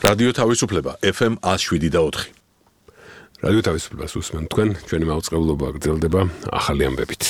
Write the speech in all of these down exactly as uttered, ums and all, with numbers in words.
რადიო თავისუფლება ეფ ემ one oh seven და four. რადიო თავისუფლებას უსმენთ თქვენ, ჩვენი მაუწყებლობა გრძელდება ახალი ამბებით.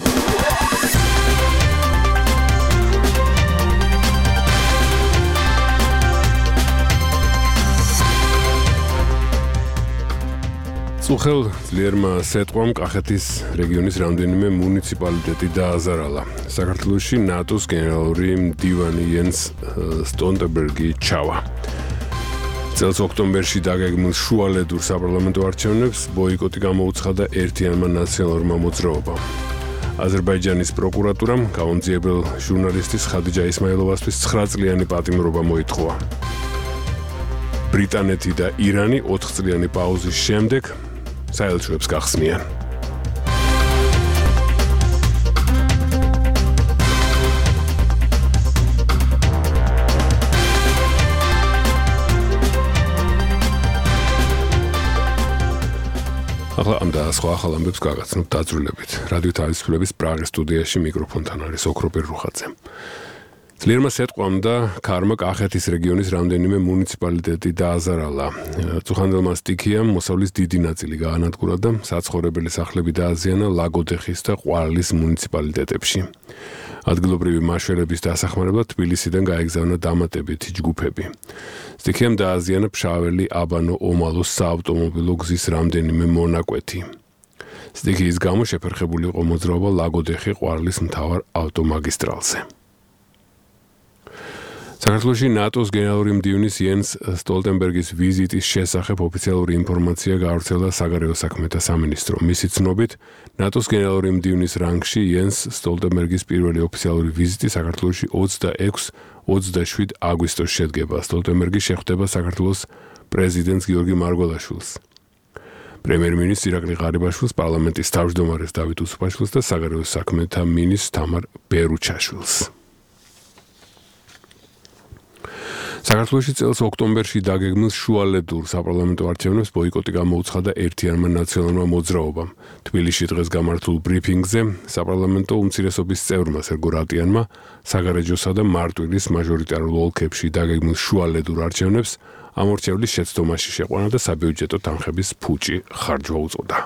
წუხელ ძლიერმა სეტყვამ კახეთის რეგიონის რამდენიმე მუნიციპალიტეტი დააზარალა. საქართველოში ნატოს გენერალური მდივანი იენს სტოლტენბერგი ჩავა. წელს ოქტომბერში დაგეგმილ შუალედურ საპარლამენტო არჩევნებს ბოიკოტი გამოუცხადა ერთიანმა ნაციონალურმა მოძრაობამ. აზერბაიჯანის პროკურატურამ გაუნძიებელ ჟურნალისტის ხადიჯა ისმაილოვასთვის nine წლიანი პატიმრობა მოითხოვა. ბრიტანეთი და ირანი four წლიანი პაუზის შემდეგ საელჩოებს გახსნიან. ახლა ამ და სხვა ახალ ამბებს გაგაცნობთ დაძრულებით. რადიო თავისუფლების პრაღის სტუდიაში მიკროფონთან არის ოქროპირ რუხაძე. ძლიერმა სეტყვამ და ქარმა კახეთის რეგიონის რამდენიმე მუნიციპალიტეტი დააზარალა. წუხანდელმა სტიქიამ მოსავლის დიდი ნაწილი გაანადგურა და საცხოვრებელი სახლები დააზიანა ლაგოდეხის და ყვარლის მუნიციპალიტეტებში. ადგილობრივი მაშველების დასახმარებლად თბილისიდან გაეგზავნა დამატებითი ჯგუფები. სტიქიამ დააზიანა ფშაველი აბანო ომალოს საავტომობილო გზის რამდენიმე მონაკვეთი. სტიქიის გამო შეფერხებული იყო მოძრაობა ლაგოდეხი ყვარლის მთავარ ავტომაგისტრალზე. საქართველოში ნატოს გენერალური მდივნის იენს სტოლტენბერგის ვიზიტის შესახებ ოფიციალური ინფორმაცია გაავრცელა საგარეო საქმეთა სამინისტრო. მისი ცნობით, ნატოს გენერალური მდივნის რანგში იენს სტოლტენბერგის პირველი ოფიციალური ვიზიტი საქართველოში twenty-six twenty-seven აგვისტოს შედგება. სტოლტენბერგი შეხვდება საქართველოს პრეზიდენტს გიორგი მარგველაშვილს, პრემიერ-მინისტრს ირაკლი ღარიბაშვილს, პარლამენტის თავმჯდომარეს დავით უსუფაშვილს და საგარეო საქმეთა მინისტრს თამარ ბერუჩაშვილს. საქართველოში წელს ოქტომბერში დაგეგმილ შუალედურ საპარლამენტო არჩევნებს ბოიკოტი გამოუცხადა ერთიანმა ნაციონალურმა მოძრაობამ. თბილისში დღეს გამართულ ბრიფინგზე საპარლამენტო უმცირესობის წევრმა სერგო რატიანმა საგარეჯოსა და მარტვილის მაჟორიტარულ ოლქებში დაგეგმილ შუალედურ არჩევნებს ამორჩევლის შეცდომაში შეყვანა და საბიუჯეტო თანხების ფუჭი ხარჯვა უწოდა.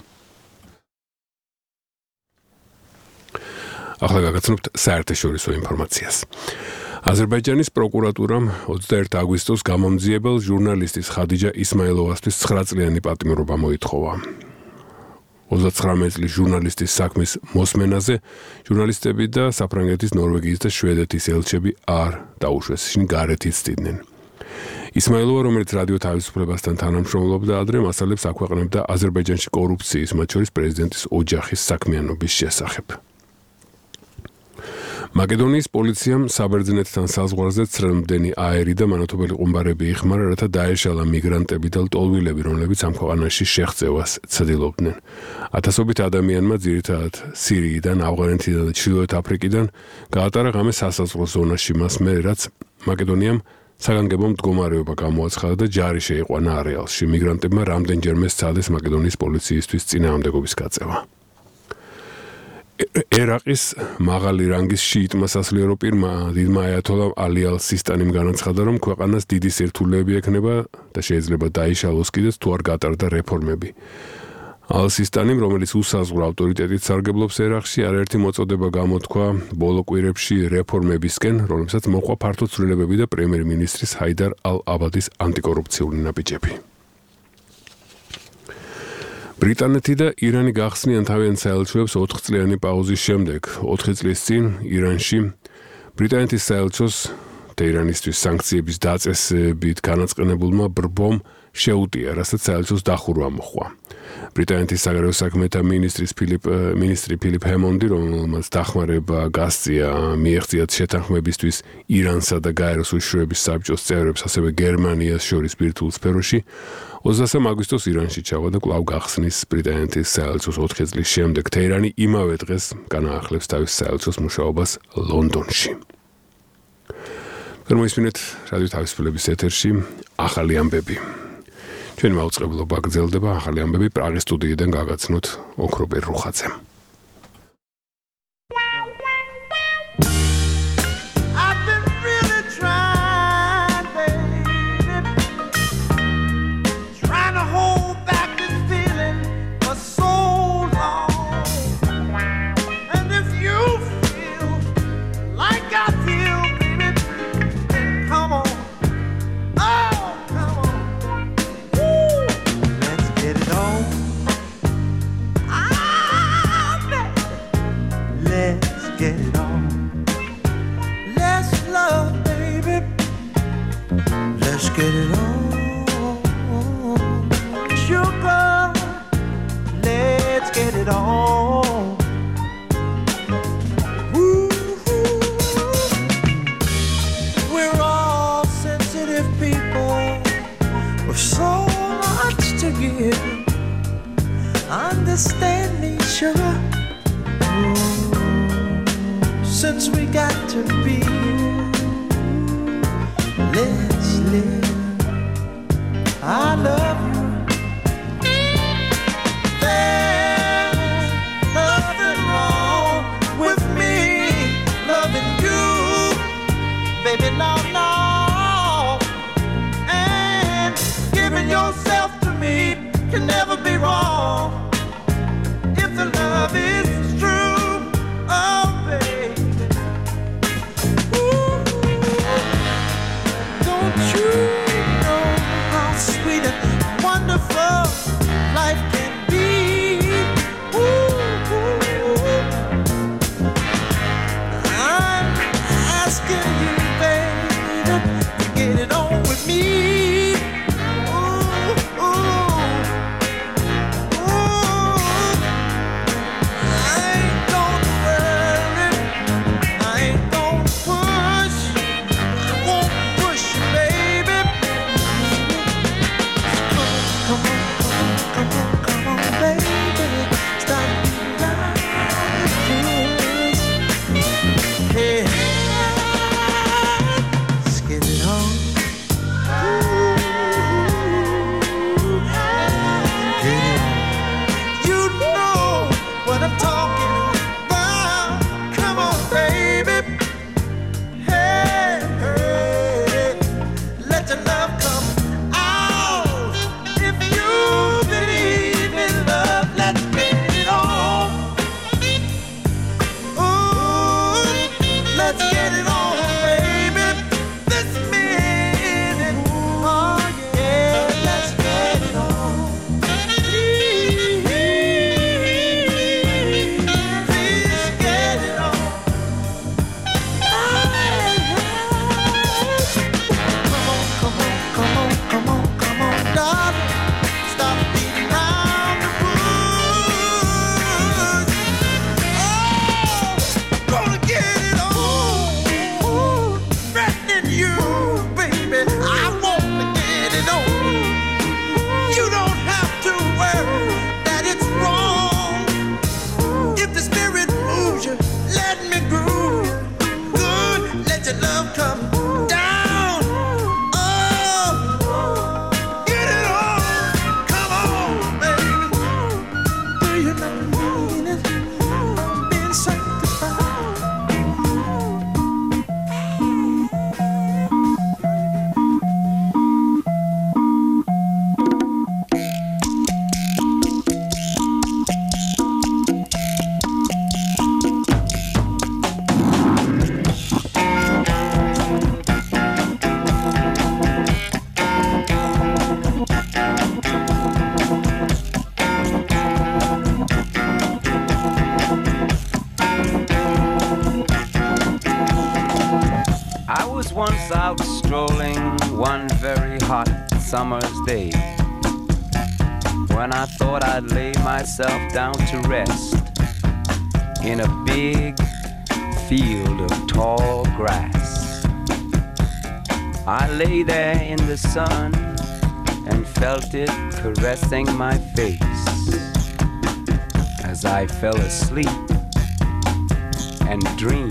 ახლა გაგაცნობთ საერთაშორისო ინფორმაციას. აზერბაიჯანის პროკურატურამ twenty-one აგვისტოს გამომძიებელ ჟურნალისტის ხადიჯა ისმაილოვასთვის nine წლიანი პატიმრობა მოითხოვა. thirty-nine წლის ჟურნალისტის საქმის მოსმენაზე ჟურნალისტები და საფრანგეთის, ნორვეგიის და შვედეთის ელჩები არ დაუშვეს, ისინი გარეთ იცდიდნენ. ისმაილოვა, რომელიც რადიო თავისუფლებასთან თანამშრომლობდა ადრე, მასალებს აქვეყნებდა აზერბაიჯანში კორუფციის, მათ შორის პრეზიდენტის ოჯახის საქმიანობის შესახებ. მაკედონიის პოლიციამ საბერძნეთთან საზღვარზე ცრემლმდენი აერი და მანათობელი ყუმბარები იხმარა, რათა დაეშალა მიგრანტები და ლტოლვილები, რომლებიც ამ ქვეყანაში შეღწევას ცდილობდნენ. ათასობით ადამიანმა ძირითადად სირიიდან, ავღანეთიდან და ჩრდილოეთ აფრიკიდან გაატარა ღამე სასაზღვრო ზონაში მას მერე, რაც მაკედონიამ საგანგებო მდგომარეობა გამოაცხადა და ჯარი შეიყვანა არეალში. მიგრანტებმა რამდენჯერმე სცადეს მაკედონიის პოლიციისთვის წინააღმდეგობის გაწევა. ერაყის მაღალი რანგის შიიტმა სასულიერო პირმა დიდმა აიათოლა ალი ალ-სისტანიმ განაცხადა, რომ ქვეყანას დიდი სირთულეები ექნება და შეიძლება დაიშალოს კიდეც თუ არ გატარდა რეფორმები. ალ-სისტანიმ, რომელიც უსაზღვრო ავტორიტეტით სარგებლობს ერაყში, არაერთი მოწოდება გამოთქვა ბოლო კვირებში რეფორმებისკენ, რომლებსაც მოჰყვა ფართო ცვლილებები და პრემიერ-მინისტრის ჰაიდარ ალ-აბადის ანტიკორუფციული ნაბიჯები. ბრიტანეთი და ირანი გახსნიან თავიანთ საელჩოებს four წლიანი პაუზის შემდეგ. four წლის წინ ირანში ბრიტანეთის საელჩოს ტეირანისთვის საანქციების დაწესებით განაწყენებულმა ბრბომ შეუტია, რასაც საელჩოს დახურვა მოჰყვა. ბრიტანეთის საგარეო საქმეთა მინისტრის ფილიპ მინისტრი ფილიპ ჰემონდი, რომელმაც დახმარება გასწია მიეღწიათ შეთანხმებისთვის ირანსა და გაეროს უშიშროების საბჭოს წევრებს, ასევე გერმანიას შორის ბირთვულ სფეროში, twenty-three აგვისტოს ირანში ჩავა და კვლავ გახსნის ბრიტანეთის საელჩოს four წლის შემდეგ. თეირანი იმავე დღეს განაახლებს თავის საელჩოს მუშაობას ლონდონში. გამოისმინეთ რადიო თავისუფლების ეთერში ახალი ამბები. ჩვენი მაუწყებლობა გრძელდება, ახალი ამბები პრაღის სტუდიიდან გაგაცნოთ ოქროპირ რუხაძემ. Let's get it on. Sugar, let's get it on. Woo. We're all sensitive people with so much to give. Understand me, sugar. Ooh. Since we got to be here, let's live. I love you. There's nothing wrong with me loving you, baby, no, no. And giving yourself to me can never be wrong if the love is true. Oh, baby. Ooh. Don't you know how sweet and wonderful life can be? Ooh, ooh. I'm asking you, baby, to get it on with me. Ooh, ooh, ooh. I ain't gonna worry, I ain't gonna push, I won't push you, baby. Come on, come on, come on, come on, baby. Stop being like this. Hey, let's get it on. Ooh, get it on. You know what I'm talking about. Come on, baby. Hey, hey, let your love come out. If you believe in love, let's get it on. Ooh, let's get it on, baby. This minute, oh yeah, let's get it on. Please, please get it on. Come on, come on, come on, come on, come on, darling. Stop beating around the bush. Oh, gonna get it on. Threatening you, baby. I wanna get it on. You don't have to worry that it's wrong. If the spirit moves you, let me groove you. Good, let your love come down. Oh, get it on. Come on, baby. Do you not mean it? I'm being sanctified. I was once out strolling one very hot summer's day, when I thought I'd lay myself down to rest in a big field of tall grass. I lay there in the sun and felt it caressing my face as I fell asleep and dreamed.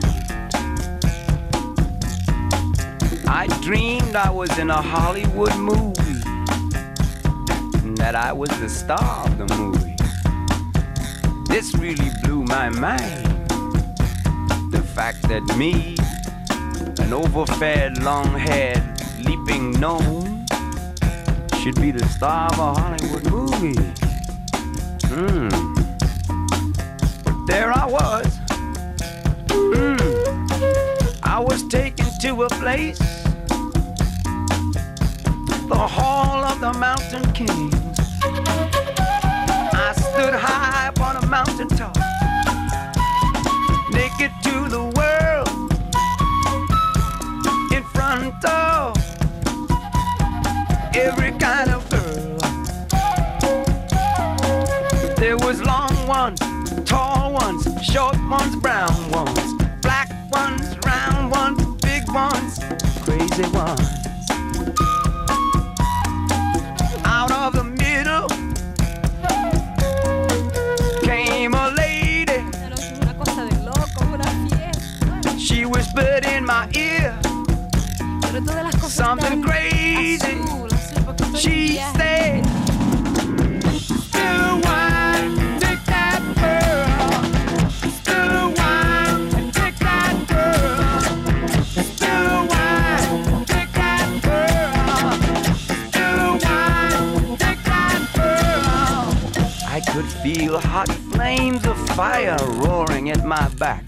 I dreamed I was in a Hollywood movie, and that I was the star of the movie. This really blew my mind. The fact that me, an overfed, long-haired, leaping gnome, should be the star of a Hollywood movie. Hmm. But there I was. Hmm. I was taken to a place, the Hall of the Mountain Kings. I stood high upon a mountaintop, naked to the world, in front of Short ones, brown ones, black ones, round ones, big ones, crazy ones. Out of the middle came a lady. Una cosa de loco, una fiesta. She whispered in my ear Pero todas las cosas something están crazy. azul, azul, porque estoy en She viaje. said, "Still wine, take that girl. Still wine, take that girl. Still wine, take that girl. Still wine, take that girl." I could feel hot flames of fire roaring at my back.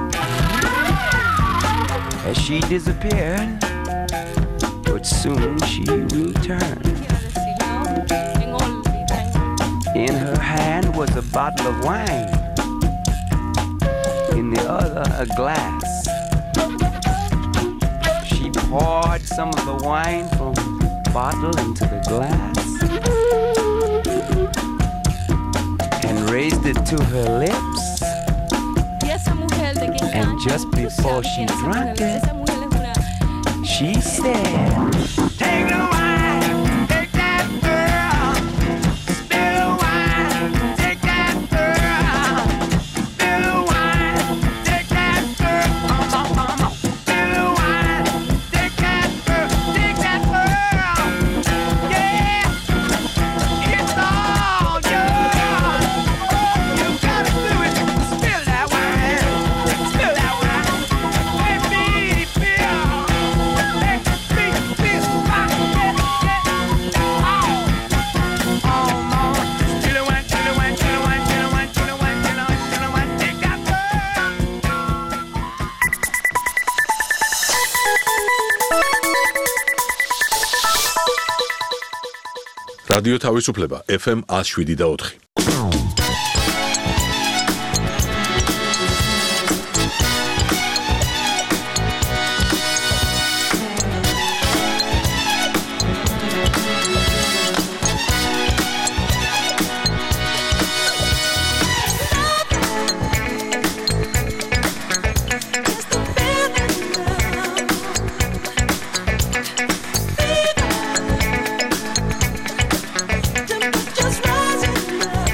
As she disappeared, but soon she returned. Quiero decir, ¿no? En olvidar. In her hand was a bottle of wine, in the other a glass. She poured some of the wine from the bottle into the glass and raised it to her lips. Y esa mujer de quien And canta, just tú before sabes she quién es esa drank mujer. it, Esa mujer es una... she said, "Take the wine, take that girl. Spill the wine, take that girl. Spill the wine, take that girl. Come on, come on. Spill the wine, take that girl, take that girl. Yeah, it's all yours. You gotta do it. Spill that wine, spill that wine. Let me feel. Let me feel my head. Oh, oh, more. Spill the wine, spill the wine, spill the wine, spill the wine, spill the wine, spill the wine, spill the wine. Take that girl. რადიო თავისუფლება ეფ ემ one oh seven და four. Just rising up.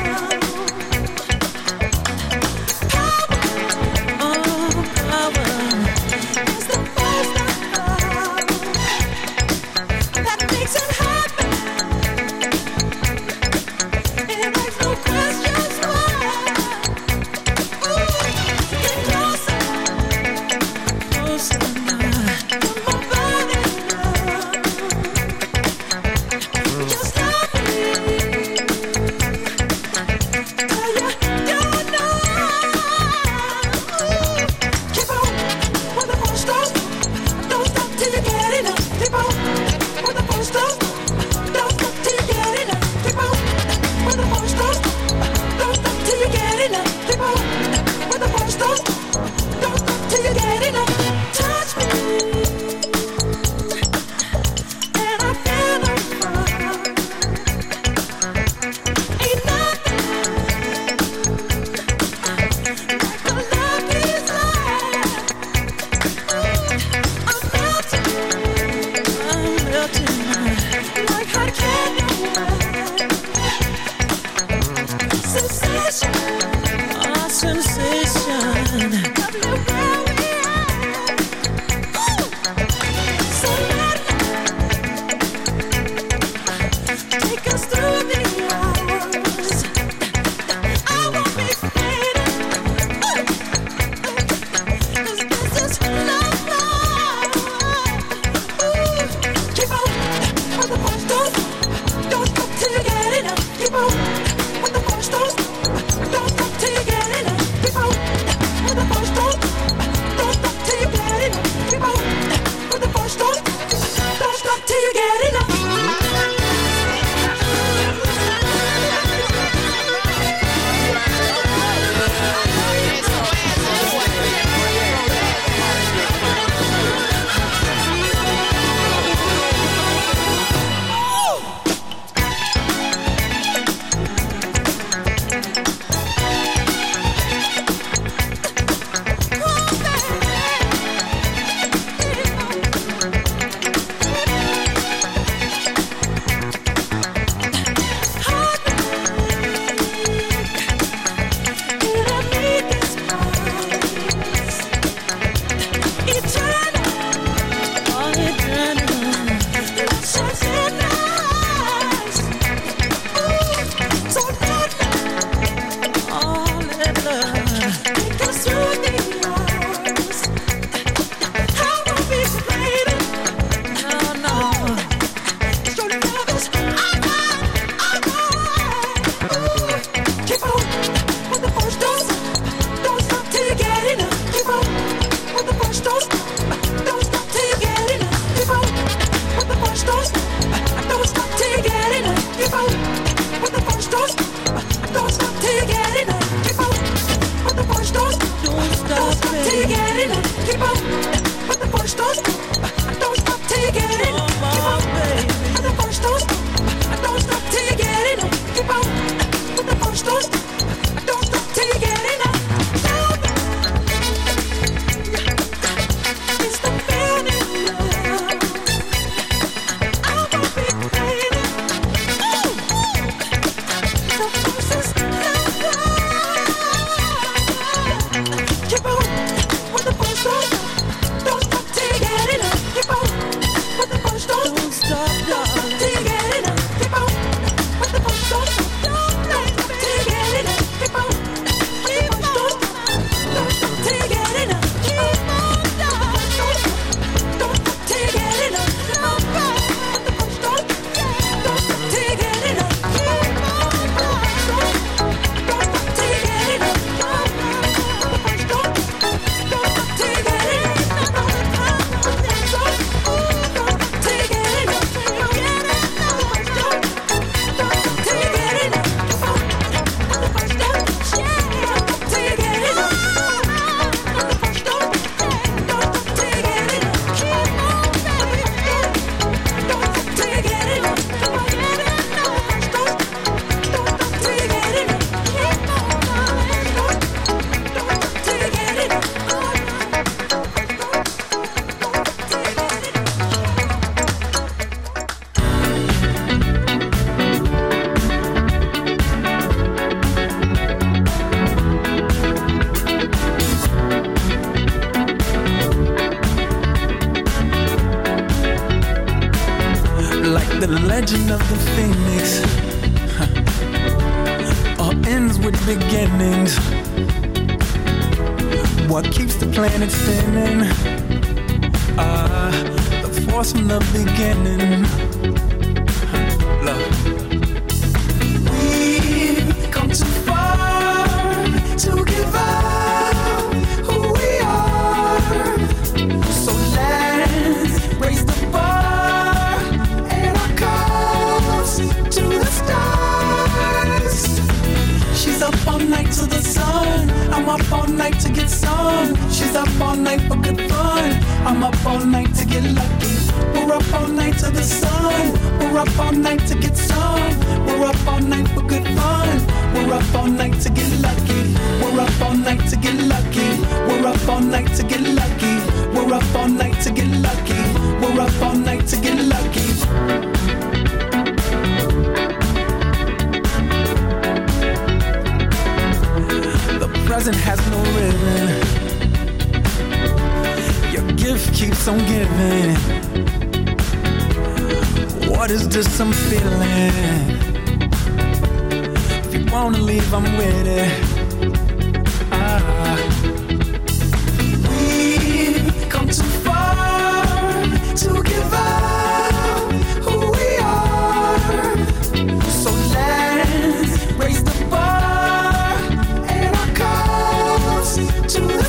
the legend of the phoenix huh. all ends with beginnings. What keeps the planet spinning? Ah, uh, the force from the beginning. Huh. Love. We've come too far to give up who we are. So let's raise the bar and our cups to the stars. She's up all night to the sun. I'm up all night to get some. She's up all night for good fun. I'm up all night to get lucky. We're up all night to the sun. We're up all night to get some. We're up all night for good fun. We're up all night to get lucky. We're up all night to get lucky. We're up all night to get lucky. We're up all night to get lucky. We're up all night to get lucky. The present has no ribbon. Your gift keeps on giving. What is this I'm feeling? If you wanna leave, I'm with it. Ah. We've come too far to give up who we are. So let's raise the bar and our cups to the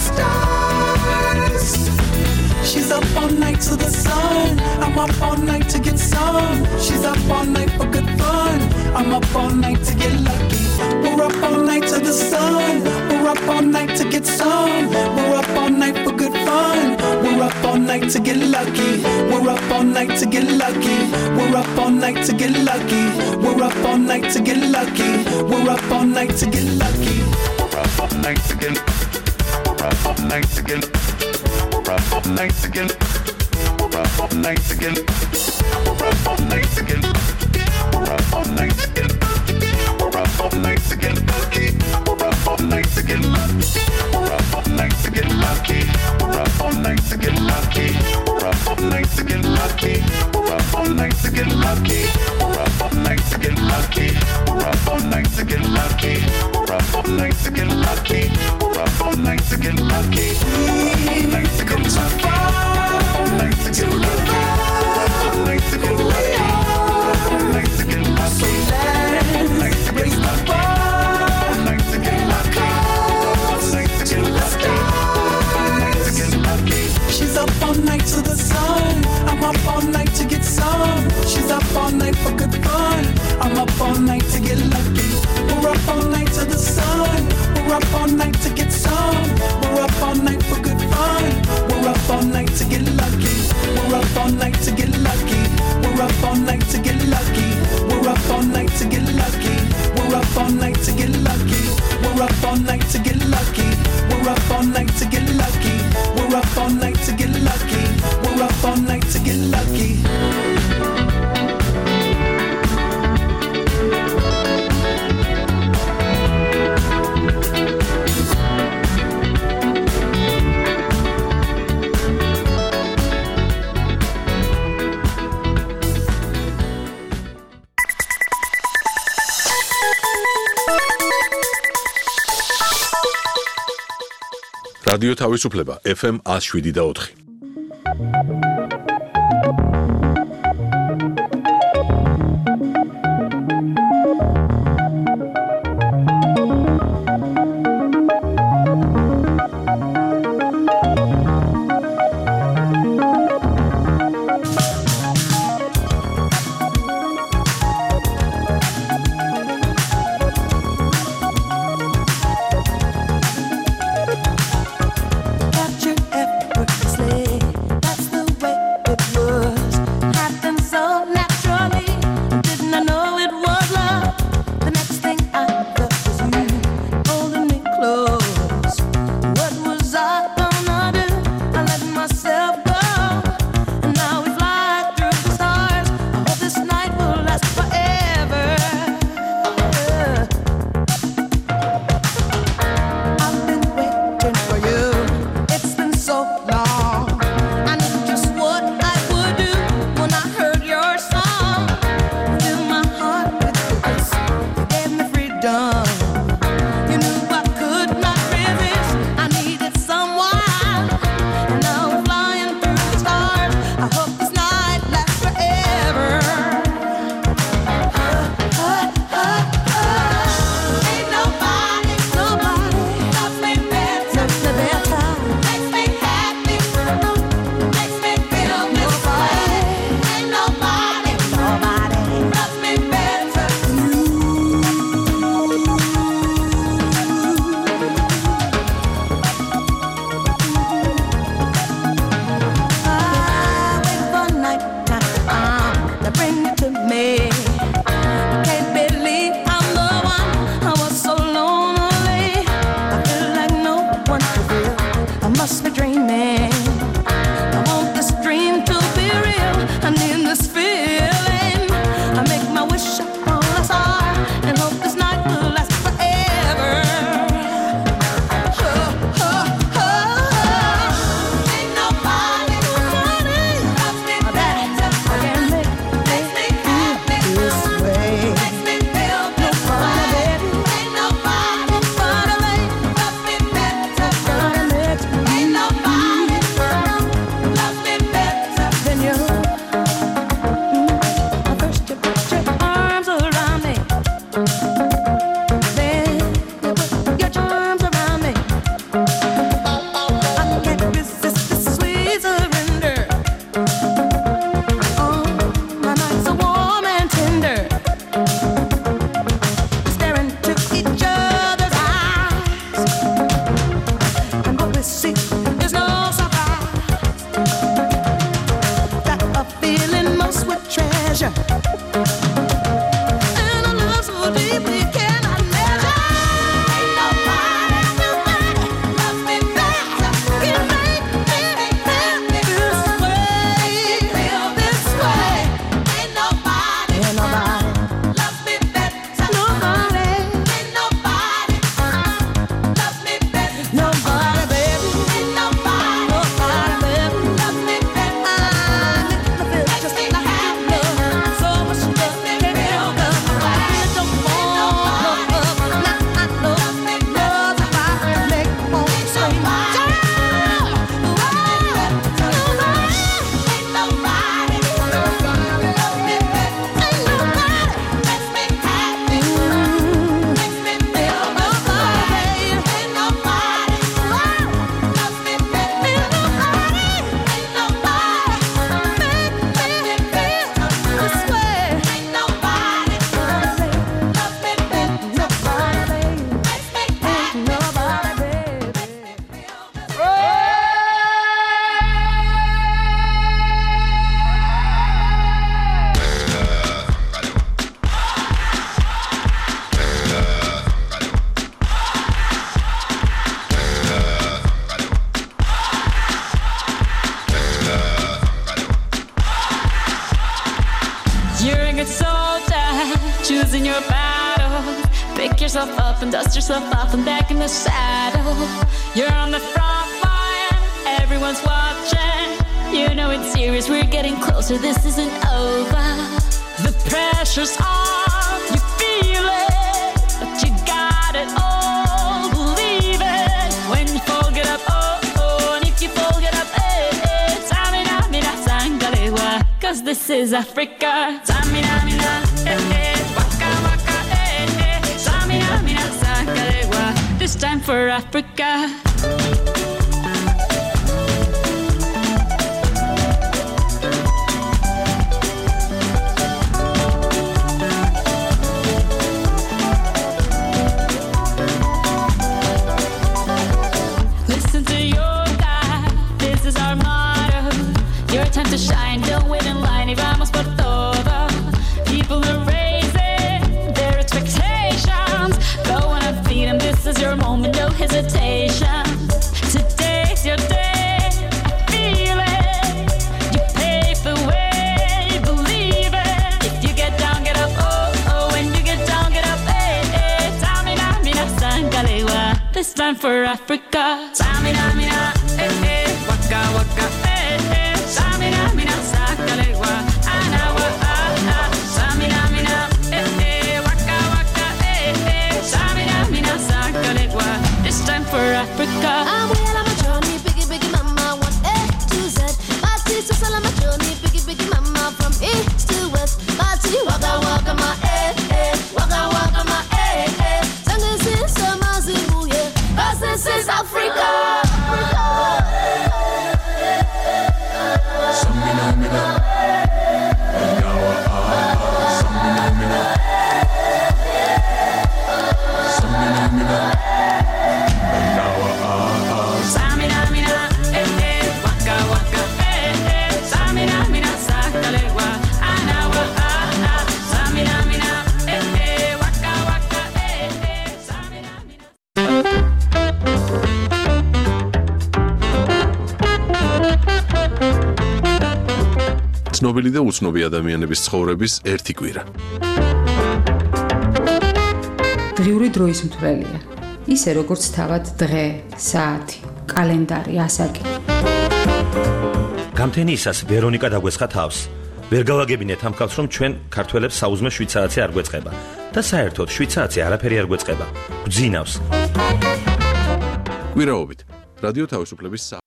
stars. She's up all night to the sun. I'm up all night to get some. She's up all night for good fun. I'm up all night to get lucky. We're up all night to the sun. We're up all night to get some. We're up all night for good fun. We're up all night to get lucky. We're up all night to get lucky. We're up all night to get lucky. We're up all night to get lucky. We're up all night to get lucky. We're up all night to get. We're up all night to get. We're up all night to get. We're up all night to get. We're up all night to get. We're up all night to get. We're up all night to get lucky. We're up all night to get lucky. We're up all night to get lucky. We're up all night to get lucky. We're up all night to get lucky. We're up all night to get lucky. We're up all night to get lucky. We're up all night to get lucky. We're up all night to get lucky. We're up all night to get lucky. We're up all night to get lucky. All night to get lucky. All night to get lucky. All night to get lucky. So let's raise the bar. All night to get lucky. All night to get lucky. All night to get lucky. She's up all night to the sun. I'm up all night to get some. She's up all night for good fun. I'm up all night to get lucky. We're up all night to the sun. We're up all night to get some. We're up all night for good fun. We're up all night to get lucky. We're up all night to get lucky. We're up all night to get lucky. We're up all night to get lucky. We're up all night to get lucky. We're up all night to get lucky. We're up all night to get lucky. We're up all night to get lucky. We're up all night to get lucky. რადიო თავისუფლება ეფ ემ one oh seven და four. Capture effortlessly. That's the choosing your battles. Pick yourself up and dust yourself off and back in the saddle. You're on the front line, everyone's watching. You know it's serious, we're getting closer, this isn't over. The pressure's on, you feel it, but you got it all, believe it. When you fall, get up, oh, oh, and if you fall, get up, eh, eh. Samina, mina, sangalewa, cause this is Africa. Samina, mina, eh, eh, waka, waka, eh, eh. Samina, mina, sangalewa, this time for Africa. Time to shine, don't wait in line, y vamos por todo. People are raising their expectations. Go on and feed them, this is your moment, no hesitation. Today's your day, I feel it. You pave the way, believe it. If you get down, get up, oh, oh. When you get down, get up, eh, eh. Samina, mina, sangalewa, this time for Africa. Samina, mina, eh, eh. Waka, waka, eh, eh. Samina, mina, sangalewa, anawa, ah, ah. Samina, mina, eh, eh. Waka, waka, eh, eh. Samina, mina, sangalewa, this time for Africa. I'm well on my journey, biggie, biggie, mama, one A to Z. My sister's all on my journey, biggie, biggie, mama, from east to west. My city, waka, waka, my eh, eh. Waka, waka, my eh, eh. Sangin' sin, sama, zimu, yeah. Cause this is Africa. ცნობილი და უცნობი ადამიანების ცხოვრების ერთი კვირა. დღიური დროის მთვრელია. ისე როგორც თავად დღე, საათი, კალენდარი, ასაკი. გამთენიისას ვერონიკა დაგვესხა თავს. ვერ გავაგებინეთ ამ ხალხს, რომ ჩვენ ქართველებს საუზმე შვიცარაცი არ გვეწყება და საერთოდ შვიცარაცი არაფერი არ გვეწყება. გვძინავს. კვირაობით რადიო თავისუფლების